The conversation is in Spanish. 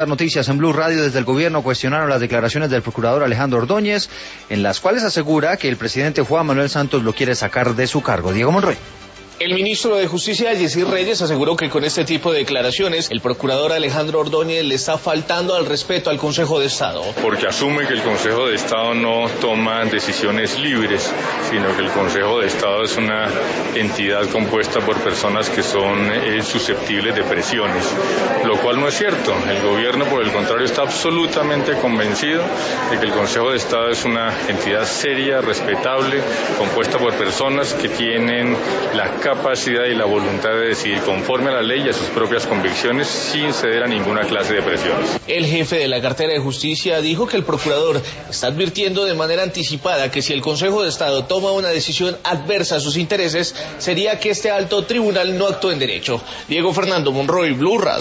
Noticias en Blue Radio. Desde el gobierno cuestionaron las declaraciones del procurador Alejandro Ordóñez, en las cuales asegura que el presidente Juan Manuel Santos lo quiere sacar de su cargo. Diego Monroy. El ministro de Justicia, Yesid Reyes, aseguró que con este tipo de declaraciones, el procurador Alejandro Ordóñez le está faltando al respeto al Consejo de Estado. Porque asume que el Consejo de Estado no toma decisiones libres, sino que el Consejo de Estado es una entidad compuesta por personas que son susceptibles de presiones, lo cual no es cierto. El gobierno, por el contrario, está absolutamente convencido de que el Consejo de Estado es una entidad seria, respetable, compuesta por personas que tienen la capacidad y la voluntad de decidir conforme a la ley y a sus propias convicciones sin ceder a ninguna clase de presiones. El jefe de la cartera de Justicia dijo que el procurador está advirtiendo de manera anticipada que si el Consejo de Estado toma una decisión adversa a sus intereses, sería que este alto tribunal no actúe en derecho. Diego Fernando Monroy, Blue Radio.